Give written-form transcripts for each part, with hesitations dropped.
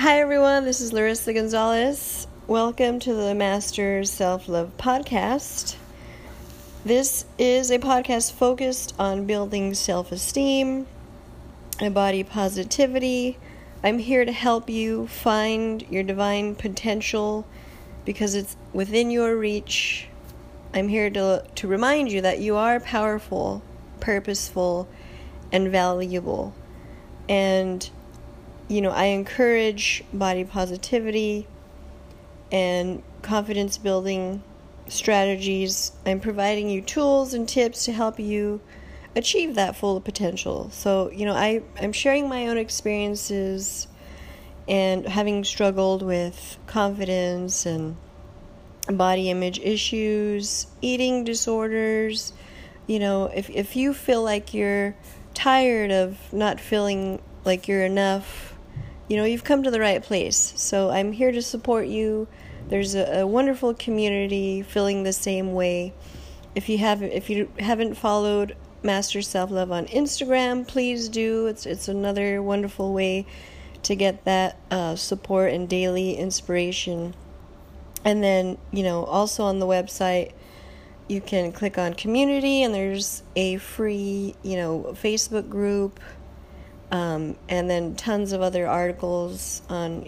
Hi everyone, this is Larissa Gonzalez. Welcome to the Master Self-Love Podcast. This is a podcast focused on building self-esteem and body positivity. I'm here to help you find your divine potential because it's within your reach. I'm here to remind you that you are powerful, purposeful, and valuable. And I encourage body positivity and confidence building strategies. I'm providing you tools and tips to help you achieve that full potential. So, I'm sharing my own experiences and having struggled with confidence and body image issues, eating disorders. If you feel like you're tired of not feeling like you're enough, you've come to the right place. So I'm here to support you. There's a wonderful community feeling the same way. If you haven't followed Master Self-Love on Instagram, please do. It's another wonderful way to get that support and daily inspiration. And then, also on the website, you can click on community, and there's a free, Facebook group. And then tons of other articles on,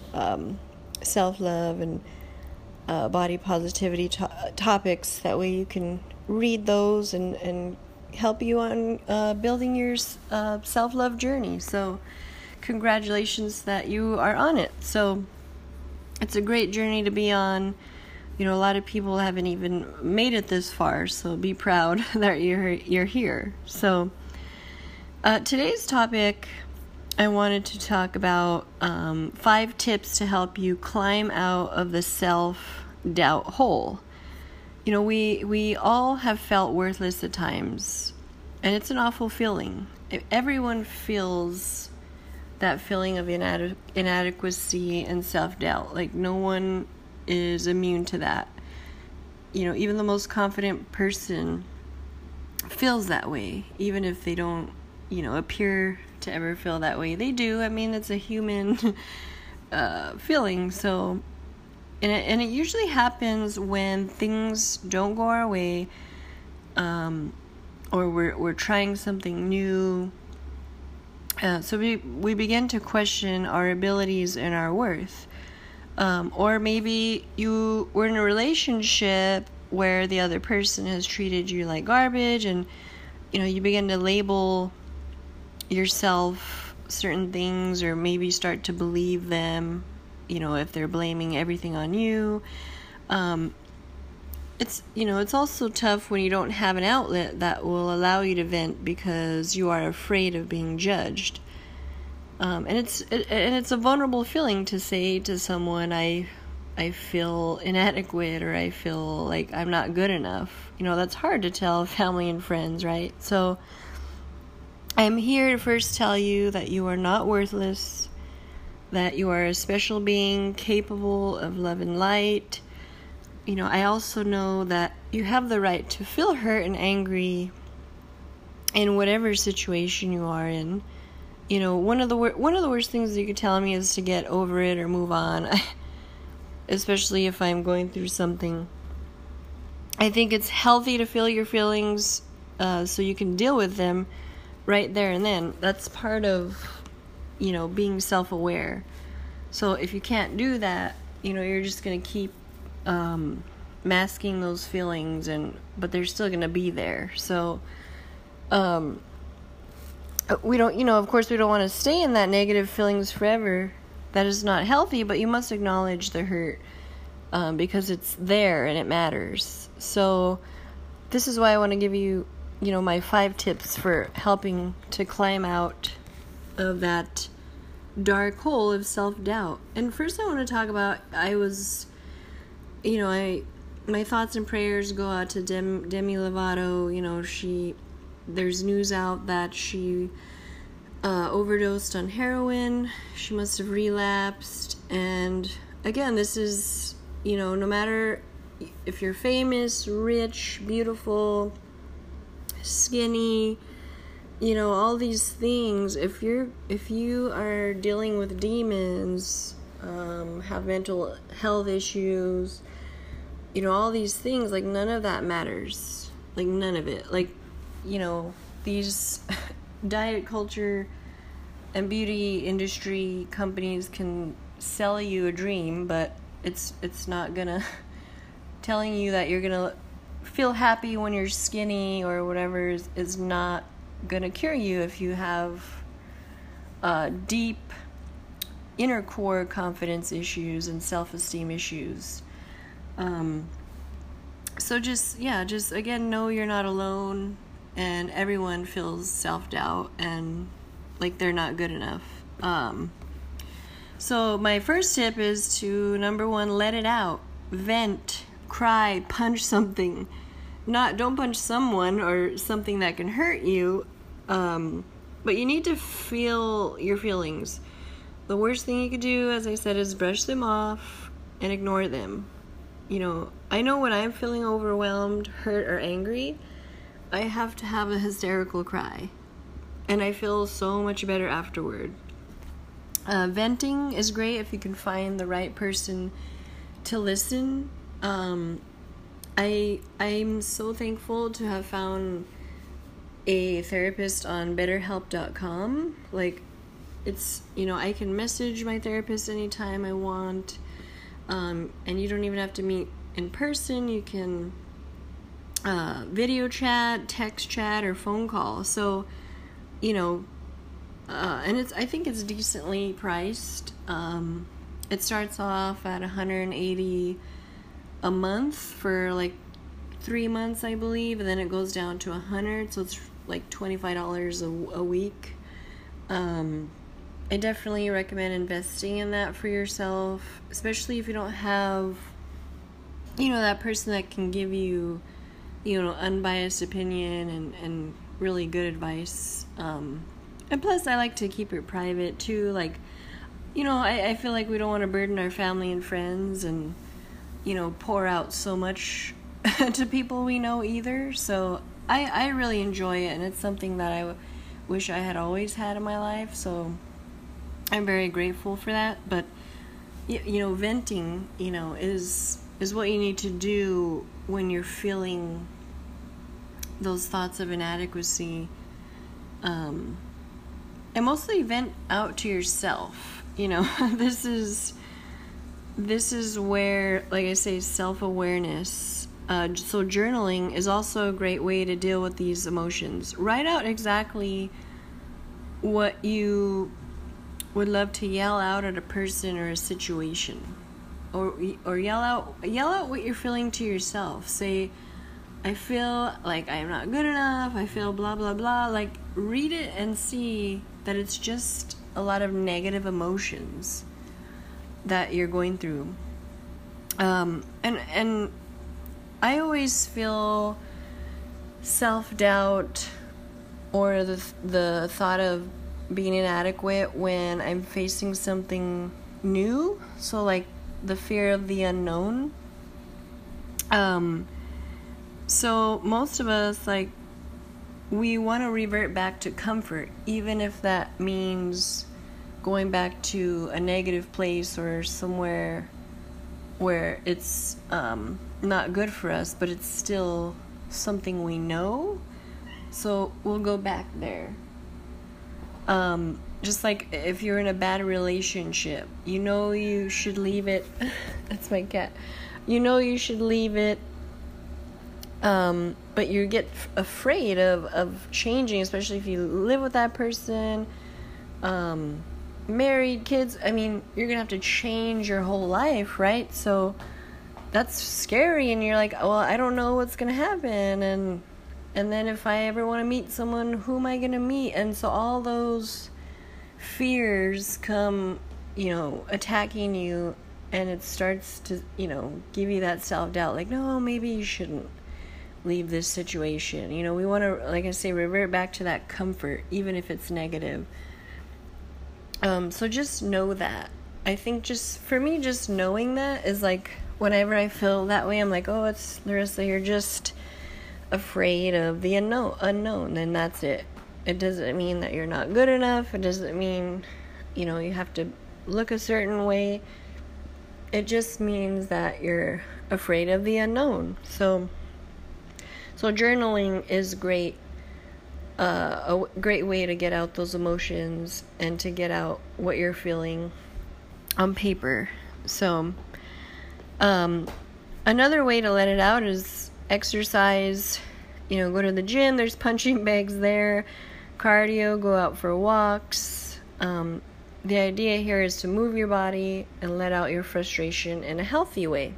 self-love and body positivity topics. That way you can read those and help you on building your self-love journey. So congratulations that you are on it. So it's a great journey to be on. A lot of people haven't even made it this far, so be proud that you're here. So today's topic, I wanted to talk about 5 tips to help you climb out of the self-doubt hole. We all have felt worthless at times, and it's an awful feeling. Everyone feels that feeling of inadequacy and self-doubt. Like, no one is immune to that. Even the most confident person feels that way, even if they don't appear to ever feel that way. They do. I mean, it's a human feeling. So, and it usually happens when things don't go our way, or we're trying something new. So we begin to question our abilities and our worth. Or maybe you were in a relationship where the other person has treated you like garbage, and you begin to label yourself certain things, or maybe start to believe them, if they're blaming everything on you. It's also tough when you don't have an outlet that will allow you to vent because you are afraid of being judged. And it's a vulnerable feeling to say to someone, I feel inadequate, or I feel like I'm not good enough. That's hard to tell family and friends, right? So I'm here to first tell you that you are not worthless, that you are a special being capable of love and light. I also know that you have the right to feel hurt and angry in whatever situation you are in. One of the worst things that you could tell me is to get over it or move on, especially if I'm going through something. I think it's healthy to feel your feelings so you can deal with them right there and then. That's part of, being self-aware. So if you can't do that, you're just going to keep masking those feelings, but they're still going to be there. So we don't, of course we don't want to stay in that negative feelings forever. That is not healthy, but you must acknowledge the hurt because it's there and it matters. So this is why I want to give you, my 5 tips for helping to climb out of that dark hole of self-doubt. And first I want to talk about, my thoughts and prayers go out to Demi Lovato. There's news out that she overdosed on heroin. She must have relapsed. And again, this is, no matter if you're famous, rich, beautiful, skinny, all these things, if you are dealing with demons, have mental health issues, all these things, like, none of that matters. Like, none of it. Like, these diet culture and beauty industry companies can sell you a dream, but it's not gonna telling you that you're gonna feel happy when you're skinny or whatever is not gonna cure you if you have deep inner core confidence issues and self-esteem issues. So just again, know you're not alone, and everyone feels self-doubt and like they're not good enough. So my first tip is to, number one, let it out. Vent, cry, punch something. Don't punch someone or something that can hurt you, but you need to feel your feelings. The worst thing you could do, as I said, is brush them off and ignore them. I know when I'm feeling overwhelmed, hurt, or angry, I have to have a hysterical cry, and I feel so much better afterward. Venting is great if you can find the right person to listen. I'm so thankful to have found a therapist on BetterHelp.com. Like, it's, I can message my therapist anytime I want, and you don't even have to meet in person. You can video chat, text chat, or phone call. So, and I think it's decently priced. It starts off at $180 a month for like 3 months, I believe, and then it goes down to $100, so it's like $25 a week. I definitely recommend investing in that for yourself, especially if you don't have, that person that can give you, unbiased opinion and really good advice. And plus, I like to keep it private too. Like, I feel like we don't want to burden our family and friends and, pour out so much to people we know either. So I really enjoy it, and it's something that I wish I had always had in my life. So I'm very grateful for that. But, venting, is what you need to do when you're feeling those thoughts of inadequacy. And mostly vent out to yourself. This is where, like I say, self-awareness. So journaling is also a great way to deal with these emotions. Write out exactly what you would love to yell out at a person or a situation, or yell out what you're feeling to yourself. Say, I feel like I'm not good enough. I feel blah blah blah. Like, read it and see that it's just a lot of negative emotions that you're going through. And I always feel self-doubt or the thought of being inadequate when I'm facing something new. So, like, the fear of the unknown. So most of us, like, we want to revert back to comfort, even if that means going back to a negative place or somewhere where it's not good for us, but it's still something we know. So we'll go back there. Just like if you're in a bad relationship, you should leave it. That's my cat. You should leave it. But you get afraid of changing, especially if you live with that person, married, kids. I mean, you're gonna have to change your whole life, right? So that's scary, and you're like, well, I don't know what's gonna happen, and then if I ever want to meet someone, who am I gonna meet? And so all those fears come, attacking you, and it starts to, give you that self-doubt, like, no, maybe you shouldn't leave this situation. We want to, like I say, revert back to that comfort, even if it's negative. So just know that. I think for me, just knowing that is like, whenever I feel that way, I'm like, oh, it's Larissa, you're just afraid of the unknown, and that's it. It doesn't mean that you're not good enough. It doesn't mean, you have to look a certain way. It just means that you're afraid of the unknown. So journaling is great. A great way to get out those emotions and to get out what you're feeling on paper. So, another way to let it out is exercise. Go to the gym. There's punching bags there. Cardio. Go out for walks. The idea here is to move your body and let out your frustration in a healthy way.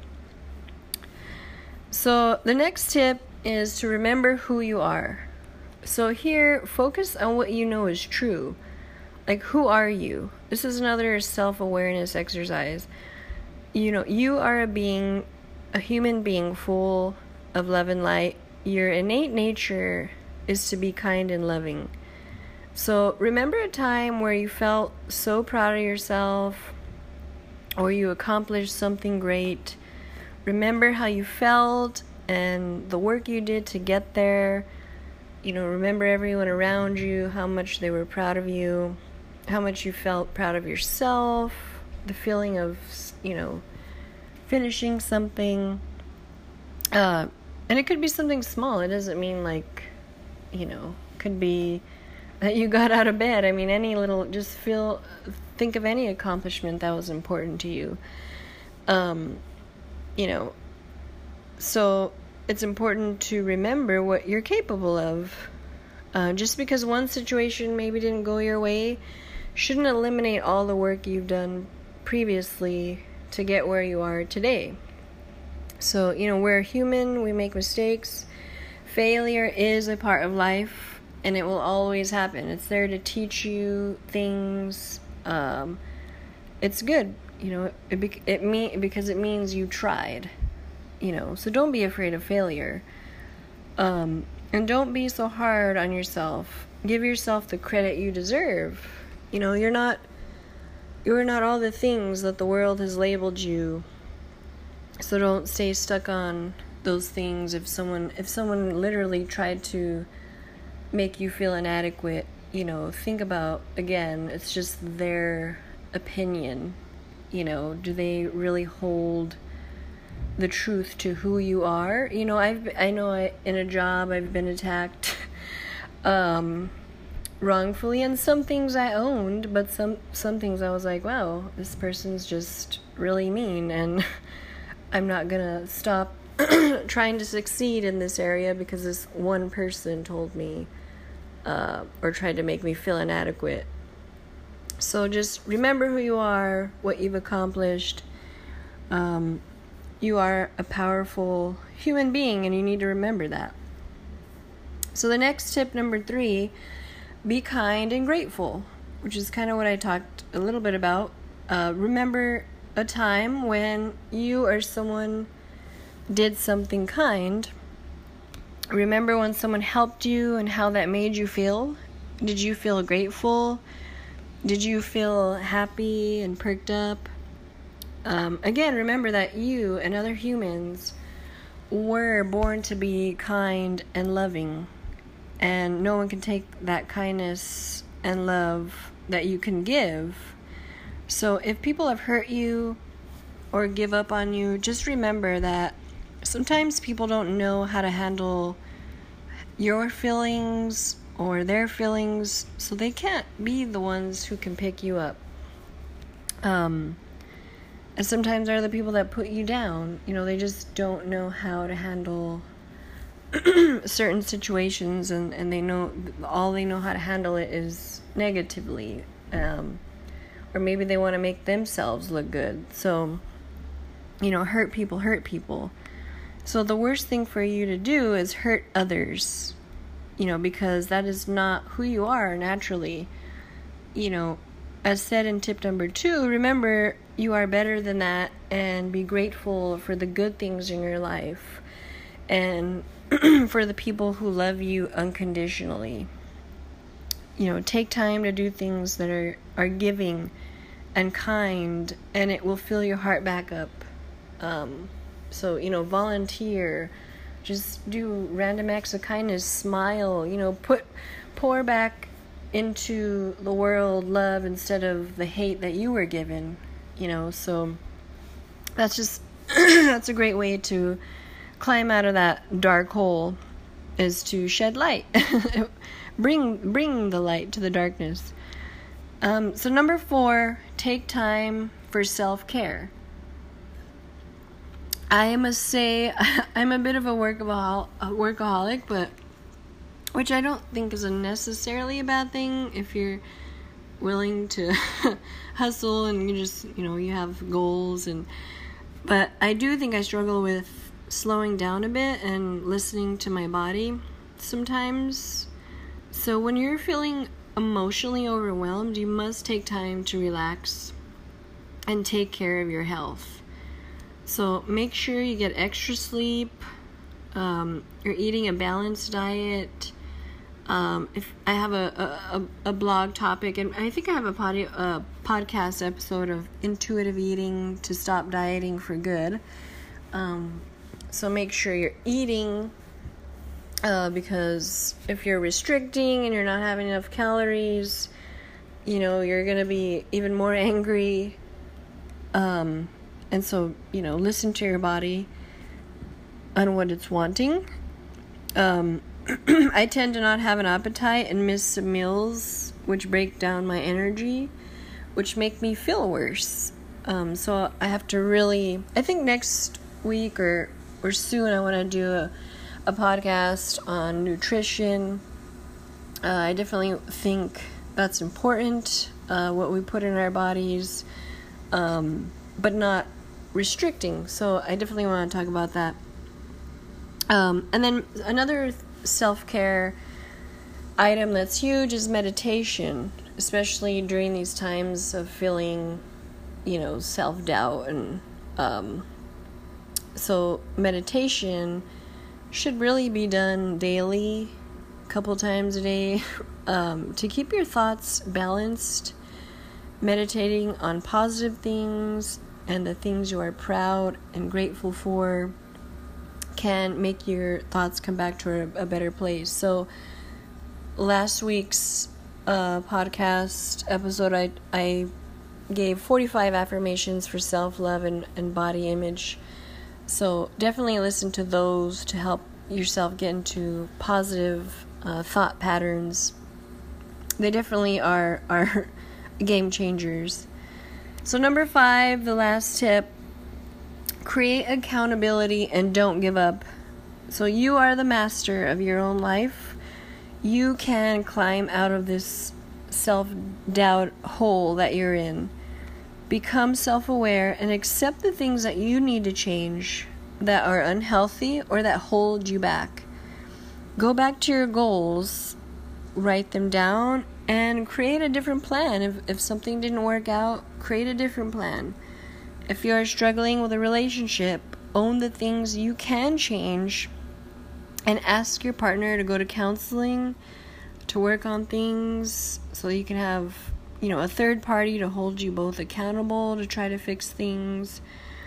So the next tip is to remember who you are. So here, focus on what you know is true. Like, who are you? This is another self-awareness exercise. You are a human being full of love and light. Your innate nature is to be kind and loving. So remember a time where you felt so proud of yourself, or you accomplished something great. Remember how you felt and the work you did to get there. Remember everyone around you, how much they were proud of you, how much you felt proud of yourself, the feeling of, finishing something. And it could be something small. It doesn't mean could be that you got out of bed. I mean, any little, think of any accomplishment that was important to you. So it's important to remember what you're capable of. Just because one situation maybe didn't go your way shouldn't eliminate all the work you've done previously to get where you are today. So, we're human, we make mistakes. Failure is a part of life, and it will always happen. It's there to teach you things. It's good, because it means you tried. So don't be afraid of failure. And don't be so hard on yourself. Give yourself the credit you deserve. You're not all the things that the world has labeled you. So don't stay stuck on those things. If someone literally tried to make you feel inadequate, think about, again, it's just their opinion. Do they really hold the truth to who you are? In a job I've been attacked wrongfully, and some things I owned, but some things I was like, wow, this person's just really mean, and I'm not gonna stop trying to succeed in this area because this one person told me or tried to make me feel inadequate. So just remember who you are, what you've accomplished. You are a powerful human being, and you need to remember that. So the next tip, number 3, be kind and grateful, which is kind of what I talked a little bit about. Remember a time when you or someone did something kind. Remember when someone helped you and how that made you feel. Did you feel grateful? Did you feel happy and perked up? Again, remember that you and other humans were born to be kind and loving, and no one can take that kindness and love that you can give. So if people have hurt you or give up on you, just remember that sometimes people don't know how to handle your feelings or their feelings, so they can't be the ones who can pick you up. And sometimes they're the people that put you down. They just don't know how to handle certain situations, and they know all they know how to handle it is negatively. Or maybe they want to make themselves look good. So, hurt people. So the worst thing for you to do is hurt others, because that is not who you are naturally. As said in tip number 2, remember you are better than that, and be grateful for the good things in your life and for the people who love you unconditionally. Take time to do things that are giving and kind, and it will fill your heart back up. So, volunteer, just do random acts of kindness, smile, put pour back into the world love instead of the hate that you were given, so that's just that's a great way to climb out of that dark hole, is to shed light. bring the light to the darkness. So number 4, take time for self-care. I must say I'm a bit of a workaholic, but which I don't think is necessarily a bad thing if you're willing to hustle and you just, you have goals. But I do think I struggle with slowing down a bit and listening to my body sometimes. So when you're feeling emotionally overwhelmed, you must take time to relax and take care of your health. So make sure you get extra sleep. You're eating a balanced diet. If I have a blog topic, and I think I have a podcast episode of intuitive eating to stop dieting for good. So make sure you're eating, because if you're restricting and you're not having enough calories, you're going to be even more angry. And so, listen to your body on what it's wanting. I tend to not have an appetite and miss some meals, which break down my energy, which make me feel worse. So I have to really, I think next week or soon I want to do a podcast on nutrition. I definitely think that's important, what we put in our bodies, but not restricting. So I definitely want to talk about that. And then another self-care item that's huge is meditation, especially during these times of feeling, self-doubt. And so meditation should really be done daily, a couple times a day, to keep your thoughts balanced. Meditating on positive things and the things you are proud and grateful for can make your thoughts come back to a better place. So last week's podcast episode, I gave 45 affirmations for self-love and body image. So definitely listen to those to help yourself get into positive thought patterns. They definitely are game changers. So number 5, the last tip, create accountability and don't give up. So you are the master of your own life. You can climb out of this self-doubt hole that you're in. Become self-aware and accept the things that you need to change that are unhealthy or that hold you back. Go back to your goals, write them down, and create a different plan. If something didn't work out, create a different plan. If you are struggling with a relationship, own the things you can change and ask your partner to go to counseling to work on things so you can have, a third party to hold you both accountable to try to fix things.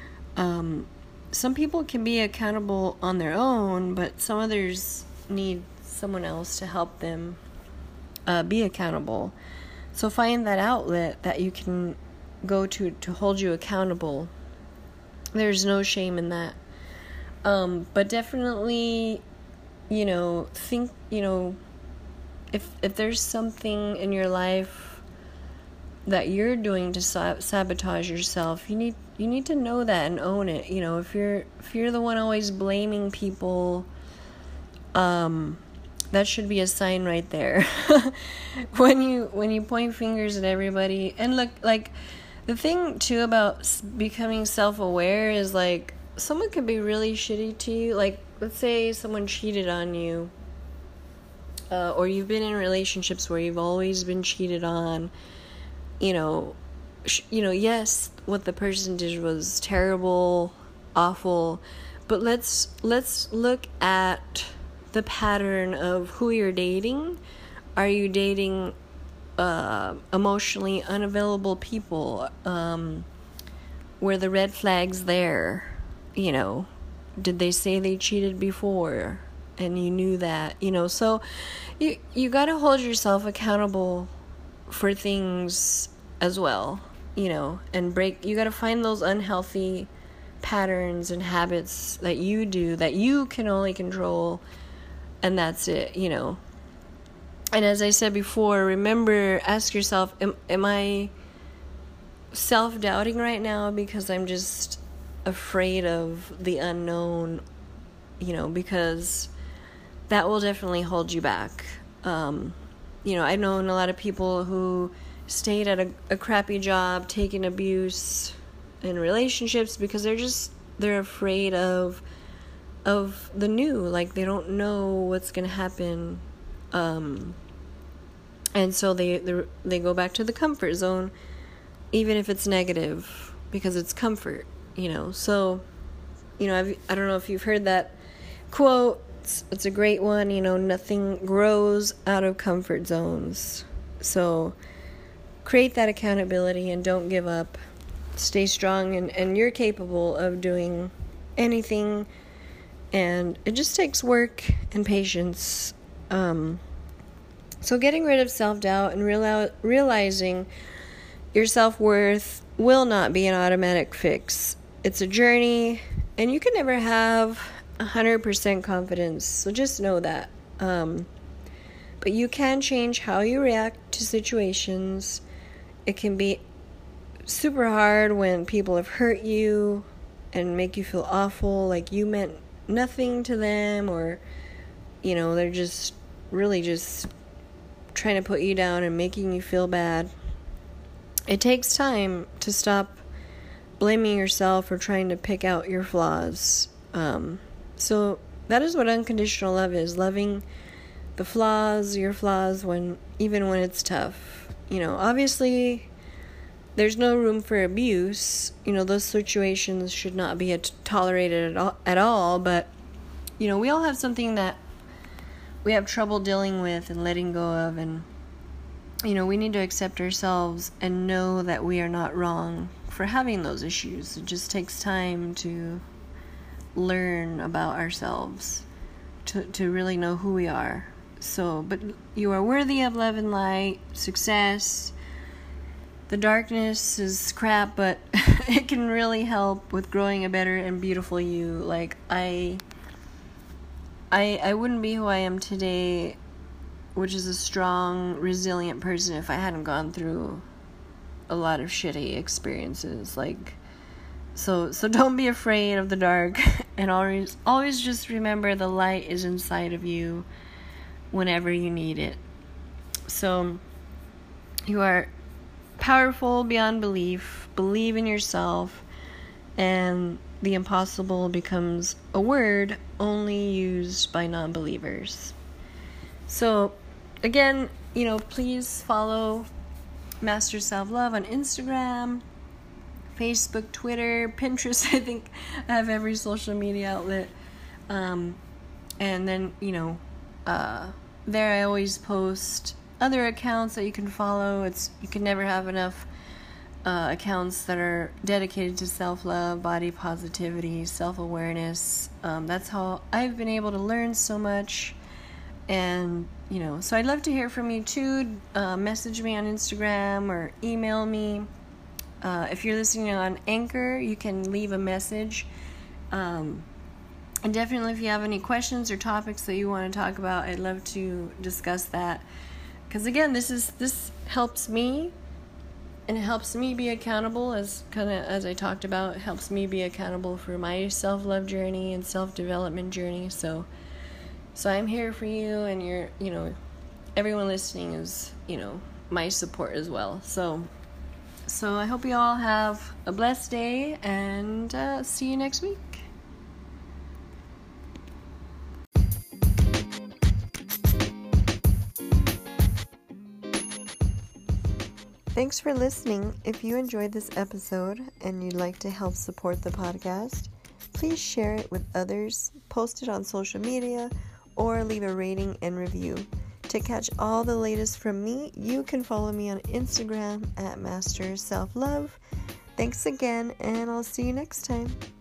Some people can be accountable on their own, but some others need someone else to help them be accountable. So find that outlet that you can go to hold you accountable. There's no shame in that. But definitely, think, if there's something in your life that you're doing to sabotage yourself, you need to know that and own it. If you're the one always blaming people, that should be a sign right there. when you point fingers at everybody, and look, like, the thing too about becoming self-aware is, like, someone could be really shitty to you. Like, let's say someone cheated on you, or you've been in relationships where you've always been cheated on. Yes, what the person did was terrible, awful, but let's look at the pattern of who you're dating. Are you dating emotionally unavailable people? Were the red flags there? Did they say they cheated before and you knew that, so you got to hold yourself accountable for things as well, and you got to find those unhealthy patterns and habits that you do that you can only control, and that's it, And as I said before, remember, ask yourself, am I self-doubting right now because I'm just afraid of the unknown, because that will definitely hold you back. I've known a lot of people who stayed at a crappy job, taking abuse in relationships because they're afraid of the new, like they don't know what's going to happen. And so they go back to the comfort zone, even if it's negative, because it's comfort, So, I don't know if you've heard that quote. It's a great one, nothing grows out of comfort zones. So create that accountability and don't give up. Stay strong, and you're capable of doing anything. And it just takes work and patience. So getting rid of self-doubt and realizing your self-worth will not be an automatic fix. It's a journey, and you can never have 100% confidence. So just know that. But you can change how you react to situations. It can be super hard when people have hurt you and make you feel awful, like you meant nothing to them, or, they're just really just trying to put you down and making you feel bad. It takes time to stop blaming yourself or trying to pick out your flaws. So that is what unconditional love is, loving your flaws, even when it's tough. Obviously there's no room for abuse. Those situations should not be tolerated at all, but we all have something that we have trouble dealing with and letting go of, and we need to accept ourselves and know that we are not wrong for having those issues. It just takes time to learn about ourselves, to really know who we are. But you are worthy of love and light, success. The darkness is crap, but it can really help with growing a better and beautiful you. Like I wouldn't be who I am today, which is a strong, resilient person, if I hadn't gone through a lot of shitty experiences. So don't be afraid of the dark, and always just remember the light is inside of you whenever you need it. So you are powerful beyond belief. Believe in yourself, and the impossible becomes a word only used by non-believers. So again, please follow Master Self-Love on Instagram, Facebook, Twitter, Pinterest. I think I have every social media outlet. And then, there I always post other accounts that you can follow. You can never have enough accounts that are dedicated to self-love, body positivity, self-awareness. That's how I've been able to learn so much. And, so I'd love to hear from you too. Message me on Instagram or email me. If you're listening on Anchor, you can leave a message. And definitely if you have any questions or topics that you want to talk about, I'd love to discuss that. Because again, this helps me, and it helps me be accountable, as I talked about. It helps me be accountable for my self-love journey and self-development journey. So I'm here for you, and everyone listening is, my support as well. So I hope you all have a blessed day, and see you next week. Thanks for listening. If you enjoyed this episode and you'd like to help support the podcast, please share it with others, post it on social media, or leave a rating and review. To catch all the latest from me, you can follow me on Instagram at Master Self Love. Thanks again, and I'll see you next time.